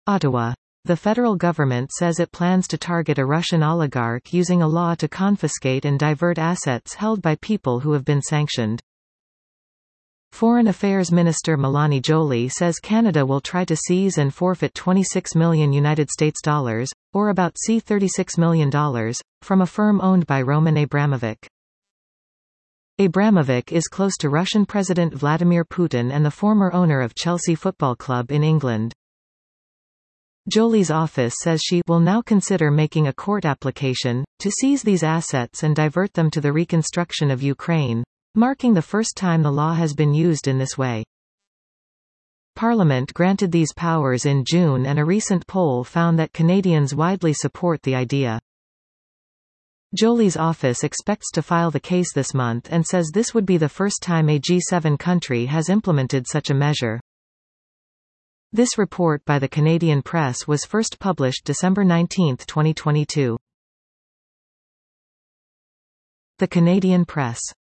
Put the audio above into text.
Ottawa. The federal government says it plans to target a Russian oligarch using a law to confiscate and divert assets held by people who have been sanctioned. Foreign Affairs Minister Mélanie Joly says Canada will try to seize and forfeit $26 million, or about $36 million, from a firm owned by Roman Abramovich. Abramovich is close to Russian President Vladimir Putin and the former owner of Chelsea Football Club in England. Joly's office says she will now consider making a court application to seize these assets and divert them to the reconstruction of Ukraine, marking the first time the law has been used in this way. Parliament granted these powers in June, and a recent poll found that Canadians widely support the idea. Joly's office expects to file the case this month and says this would be the first time a G7 country has implemented such a measure. This report by the Canadian Press was first published December 19, 2022. The Canadian Press.